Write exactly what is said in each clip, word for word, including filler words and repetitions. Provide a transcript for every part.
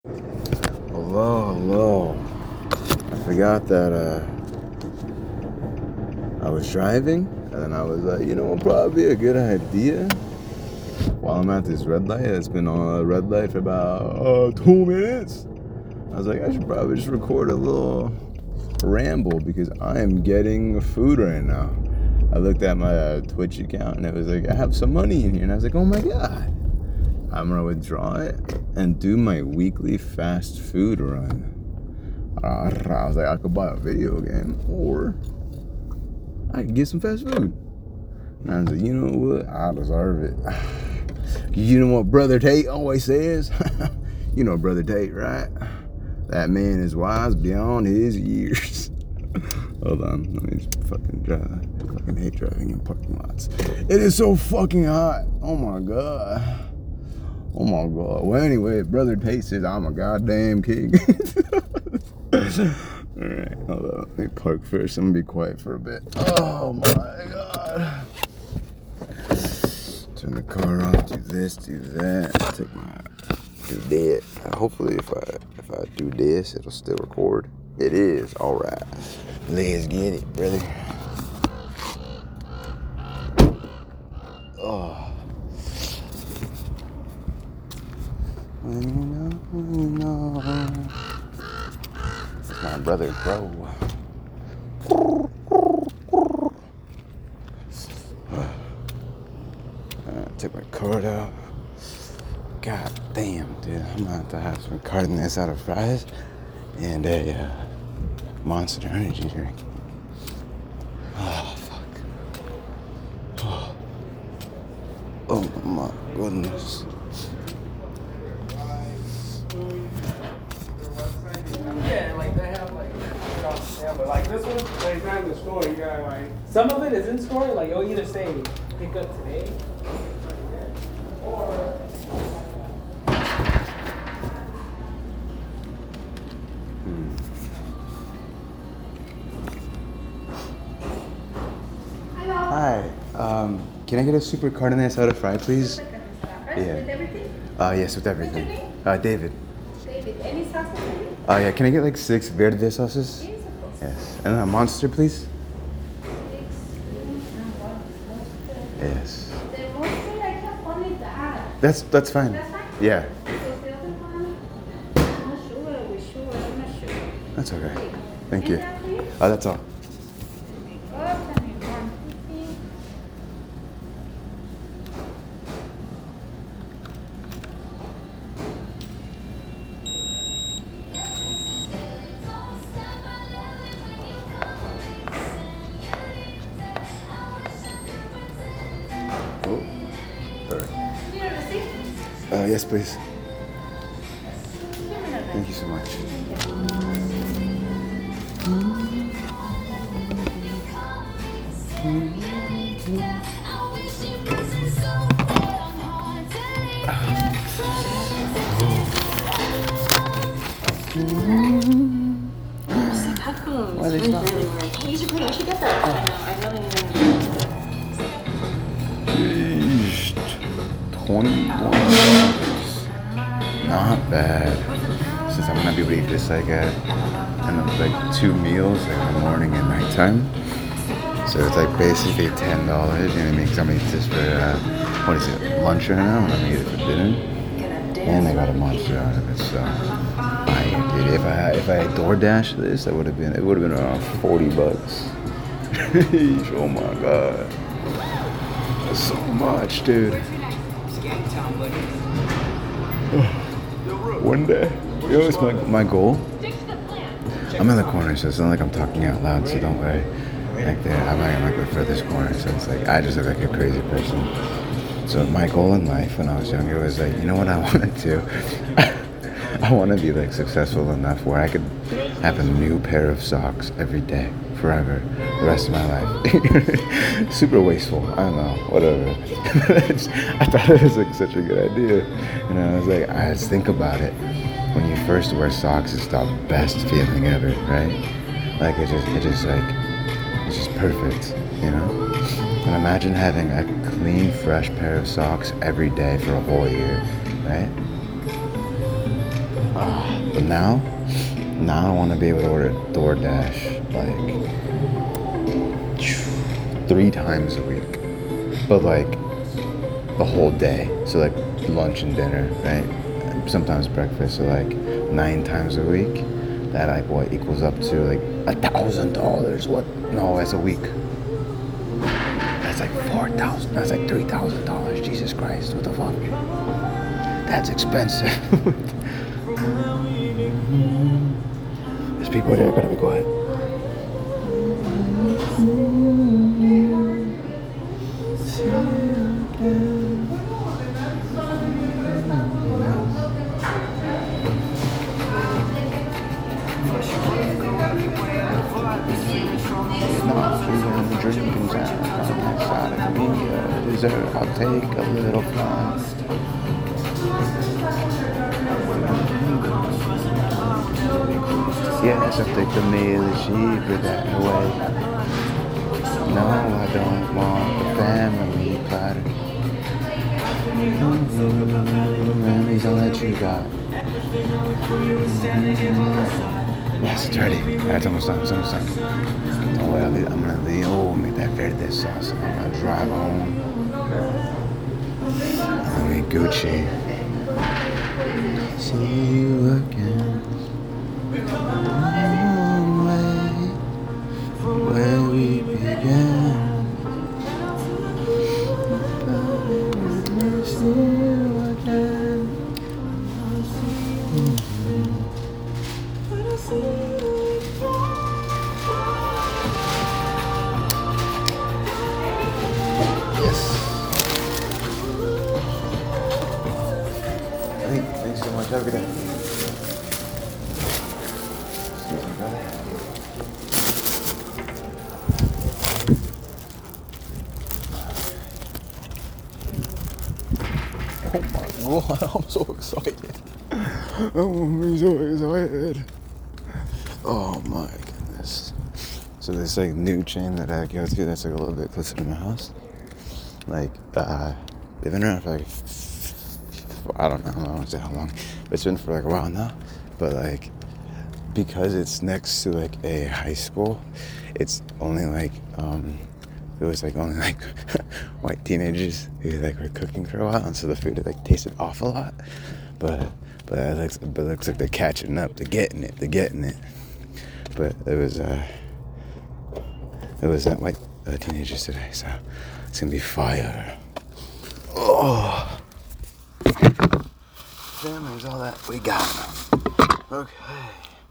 Hello, hello. I forgot that uh, I was driving, and then I was like, you know what, probably a good idea. While I'm at this red light, it's been on a red light for about uh, two minutes. I was like, I should probably just record a little ramble because I am getting food right now. I looked at my uh, Twitch account, and it was like, I have some money in here, and I was like, oh my god. I'm gonna withdraw it and do my weekly fast food run. Uh, I was like, I could buy a video game or I could get some fast food. And I was like, you know what? I deserve it. You know what Brother Tate always says? You know Brother Tate, right? That man is wise beyond his years. Hold on, let me just fucking drive. I fucking hate driving in parking lots. It is so fucking hot. Oh my god. Oh my god. Well, anyway, Brother Tate says I'm a goddamn king. Alright, hold on. Let me park first. I'm gonna be quiet for a bit. Oh my god. Turn the car off, do this, do that. Take my do that. Hopefully if I if I do this, it'll still record. It is. Alright. Let's get it, brother. Oh. When you know, when you know. It's my brother, bro. Uh, take my card out. God damn, dude. I'm gonna have to have some carton out of fries and a uh, Monster Energy drink. Oh, fuck. Oh, oh my goodness. Yeah, like they have like, yeah, but like this one, like it's not in the store. You gotta like. Some of it is in store. Like you'll either say pick up today, or. Hmm. Hi. Um, can I get a super carne asada fry, please? Yeah. Yeah. With everything? Uh, yes, with everything. What's your name? Uh, David. David, any sauce for you? Uh, yeah, can I get like six verde sauces? Yes, of course. Yes. And a monster, please? Six, no, one, monster. Yes. The monster, I have only that. That's that's fine. That's fine? Yeah. So the other one, I'm not sure, we're sure, I'm not sure. That's okay. Okay. Thank And you. that, please? Uh, that's all. Up and in one fifty. Oh. Sorry. Here, receipt. Uh, yes, please. Give me that. Thank you so much. Why are they stopping? You should put it, you should get that. I know, I really Jeez. twenty-one dollars. Not bad. Since I'm gonna be able to eat this like at and then like two meals like in the morning and nighttime. So it's like basically ten dollars, you know what I mean? Because I'm gonna eat this for uh, what is it, lunch right now, and I'm gonna eat it for dinner. And I got a monster out of it, so I dude, if I if I had DoorDash this, that would have been it would have been around forty bucks. Oh my god. That's so much, dude. One day. You know what's my, my goal? I'm in the corner, so it's not like I'm talking out loud, so don't worry. Like there, I'm like, I'm like the furthest corner, so it's like I just look like a crazy person. So my goal in life when I was younger was like, you know what I want to do? I want to be like successful enough where I could have a new pair of socks every day, forever, the rest of my life. Super wasteful. I don't know, whatever. I thought it was like such a good idea, and I was like, I just think about it. When you first wear socks, it's the best feeling ever, right? Like it just, it just like, it's just perfect, you know. And imagine having a clean, fresh pair of socks every day for a whole year, right? Uh, but now, now I want to be able to order DoorDash like three times a week, but like the whole day. So like lunch and dinner, right? Sometimes breakfast. So like nine times a week. That like what equals up to like a thousand dollars. What? No, that's a week. That's like four thousand. That's like three thousand dollars. Jesus Christ! What the fuck? That's expensive. There's people there. Gotta be quiet. I'll take a little fun. Yes, I think the meal is cheaper that way. No, I don't want the family platter. Memories all that you got. Yes, it's ready. That's almost done. It's almost done. Don't worry, I'm gonna leave. Oh, make that verde sauce. I'm gonna drive home. I'll be Gucci. See you again. Long way where we began. See you again. Yes. Thanks so much. Have a good day. Excuse me, brother. Oh my God, I'm so excited. I'm so excited. Oh my goodness. So this like new chain that I go to that's like a little bit closer to my house. Like, uh, they've been around for like, I don't know, I don't want to say how long, but it's been for like a while now. But like, because it's next to like a high school, it's only like, um, it was like only like white teenagers who like were cooking for a while, and so the food like tasted off a lot. But but it looks, but it looks like they're catching up, they're getting it, they're getting it. But it was uh, it was that white uh, teenagers today, so it's gonna be fire. Oh, family's all that we got. Okay.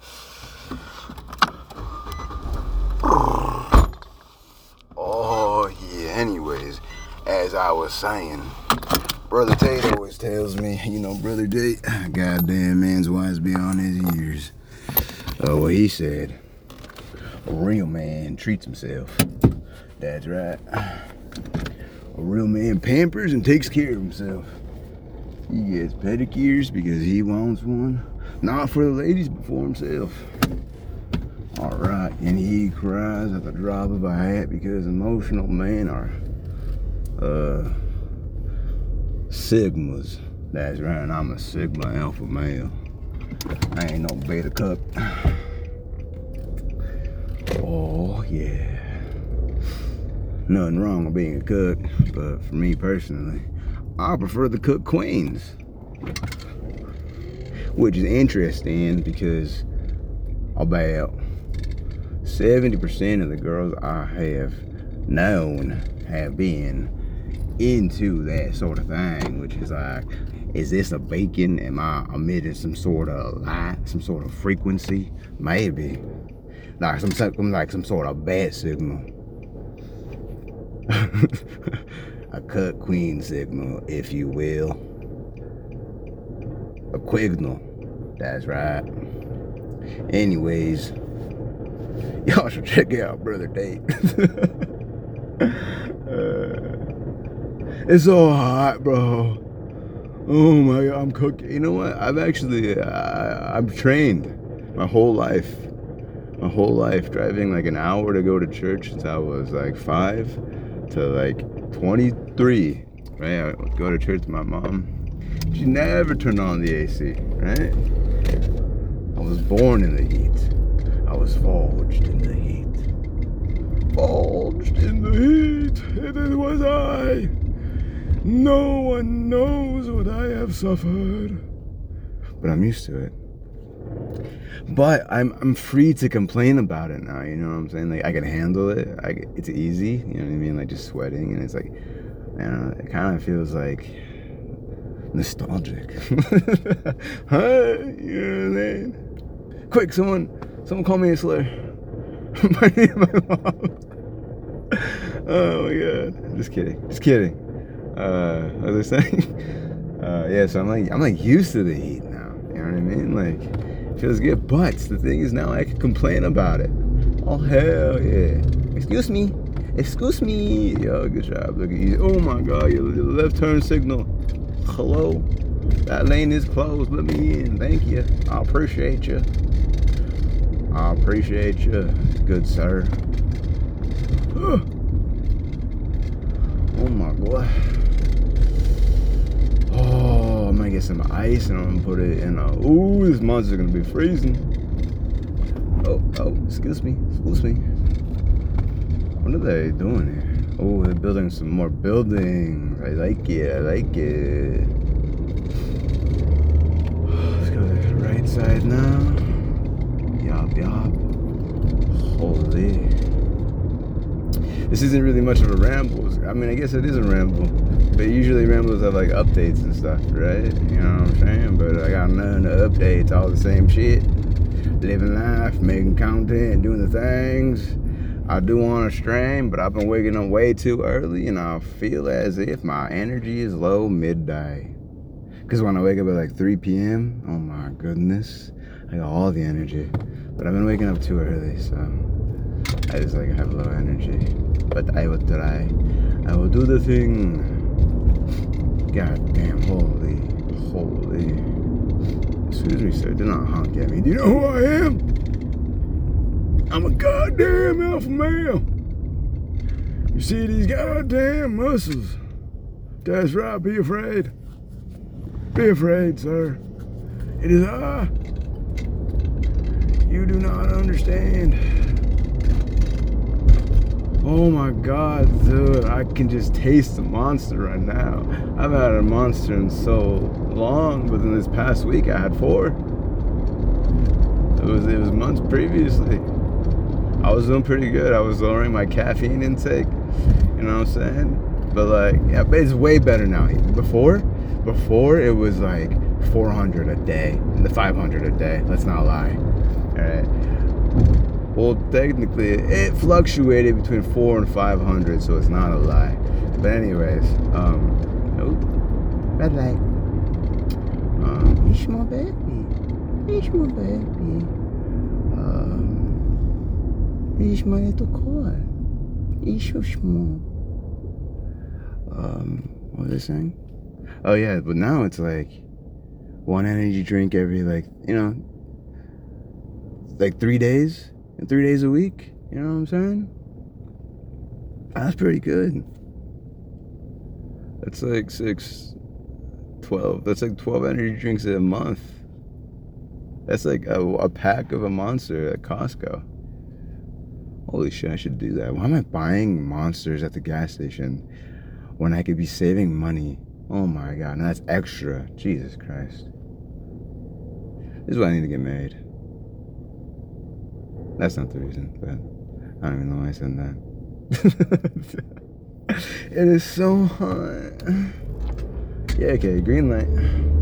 Oh yeah. Anyways, as I was saying, Brother Tate always tells me, you know, Brother Tate, goddamn man's wise beyond his years. Oh, well, he said, a real man treats himself. That's right. A real man pampers and takes care of himself. He gets pedicures because he wants one. Not for the ladies, but for himself. All right, and he cries at the drop of a hat because emotional men are uh, Sigmas. That's right, I'm a Sigma alpha male. I ain't no beta cuck. Oh yeah. Nothing wrong with being a cook, but for me personally, I prefer the cook queens. Which is interesting because about seventy percent of the girls I have known have been into that sort of thing, which is like, is this a bacon? Am I emitting some sort of light, some sort of frequency? Maybe. Like some, some like some sort of bad signal. A cut queen signal, if you will. A quignal. That's right. Anyways, y'all should check out Brother Tate. uh, it's so hot, bro. Oh my God, I'm cooking. You know what? I've actually, uh, I'm trained my whole life. My whole life, driving like an hour to go to church since I was like five to like twenty-three, right? I would go to church with my mom. She never turned on the A C, right? born in the heat. I was forged in the heat. Forged in the heat, and it was I. No one knows what I have suffered. But I'm used to it. But I'm I'm free to complain about it now, you know what I'm saying? Like, I can handle it. I, it's easy, you know what I mean? Like, just sweating, and it's like, man, it kind of feels like nostalgic. Huh? You know what I mean? Quick, someone, someone call me a slur. My name, my mom. Oh my god. Just kidding. Just kidding. Uh, what was I saying? Uh, yeah, so I'm like, I'm like used to the heat now. You know what I mean? Like, it feels good. But the thing is, now I can complain about it. Oh hell yeah! Excuse me. Excuse me. Yo, good job. Look at you. Oh my god, your left turn signal. Hello. That lane is closed. Let me in. Thank you. I appreciate you. I appreciate you, good sir. Oh my god. Oh, I'm gonna get some ice and I'm gonna put it in a. Ooh, this monster's gonna be freezing. Oh, oh, excuse me, excuse me. What are they doing here? Oh, they're building some more buildings. I like it, I like it. Let's go to the right side now. Yup, yup. Holy. This isn't really much of a ramble. I mean, I guess it is a ramble. But usually rambles have like updates and stuff, right? You know what I'm saying? But I got none of updates, all the same shit. Living life, making content, doing the things. I do want to stream, but I've been waking up way too early and I feel as if my energy is low midday. Because when I wake up at like three p.m., oh my goodness, I got all the energy. But I've been waking up too early, so I just like have low energy. But I will try. I will do the thing. God damn, holy, holy. Excuse me, sir, do not honk at me. Do you know who I am? I'm a goddamn alpha male. You see these goddamn muscles? That's right, be afraid. Be afraid, sir. It is I. You do not understand. Oh my god, dude, I can just taste the monster right now. I've had a monster in so long, but in this past week I had four. It was, it was months previously. I was doing pretty good. I was lowering my caffeine intake, you know what I'm saying? But like, yeah, but it's way better now. Before, before it was like four hundred a day, and the five hundred a day, let's not lie, all right? Well, technically, it fluctuated between four and five hundred, so it's not a lie. But anyways, um, oh, red light. Um, it's my baby. It's my baby. Um, it's my little car. It's so small. Um, what was I saying? Oh yeah, but now it's like one energy drink every like, you know, like three days. Three days a week, you know what I'm saying? That's pretty good. That's like six, twelve. That's like twelve energy drinks a month. That's like a, a pack of a Monster at Costco. Holy shit, I should do that. Why am I buying Monsters at the gas station when I could be saving money? Oh my god, and that's extra. Jesus Christ. This is why I need to get married. That's not the reason, but I don't even know why I said that. It is so hot. Yeah, okay, green light.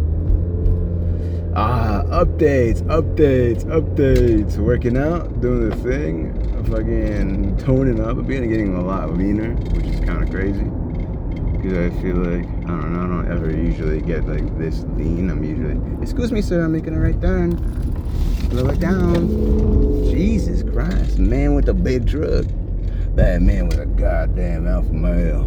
Ah, updates, updates, updates. Working out, doing the thing, fucking toning up. I've been getting a lot leaner, which is kind of crazy. Because I feel like, I don't know, I don't ever usually get like this lean. I'm usually, excuse me, sir, I'm making a right turn. Slow it down. Jesus Christ, man with a big truck. That man with a goddamn alpha male.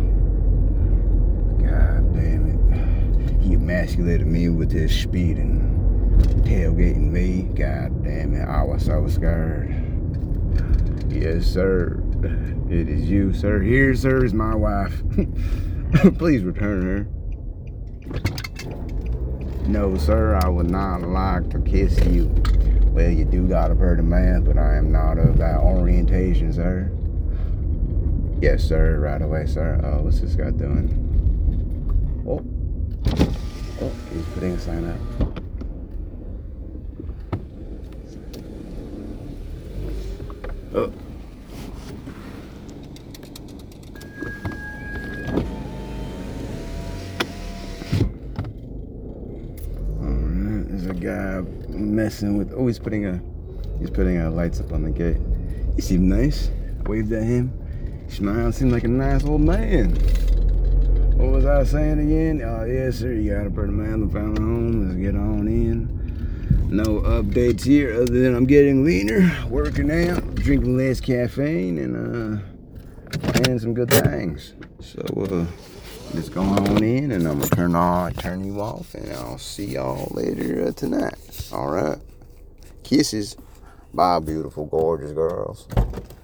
God damn it. He emasculated me with his speed and tailgating me. God damn it, I was so scared. Yes, sir. It is you, sir. Here, sir, is my wife. Please return her. No, sir, I would not like to kiss you. Well, you do got a pretty mouth, but I am not of that orientation, sir. Yes, sir. Right away, sir. Oh, what's this guy doing? Oh. Oh, he's putting a sign up. Oh. Alright, there's a guy messing with, oh, he's putting a, he's putting a lights up on the gate. He seemed nice. I waved at him. He smiled, seemed like a nice old man. What was I saying again? Oh, yes, sir, you got a pretty man and found a home. Let's get on in. No updates here other than I'm getting leaner, working out, drinking less caffeine, and uh, planning some good things. So, uh, let's go on in, and I'm gonna turn on, turn you off, and I'll see y'all later uh, tonight. All right. Kisses. Bye, beautiful, gorgeous girls.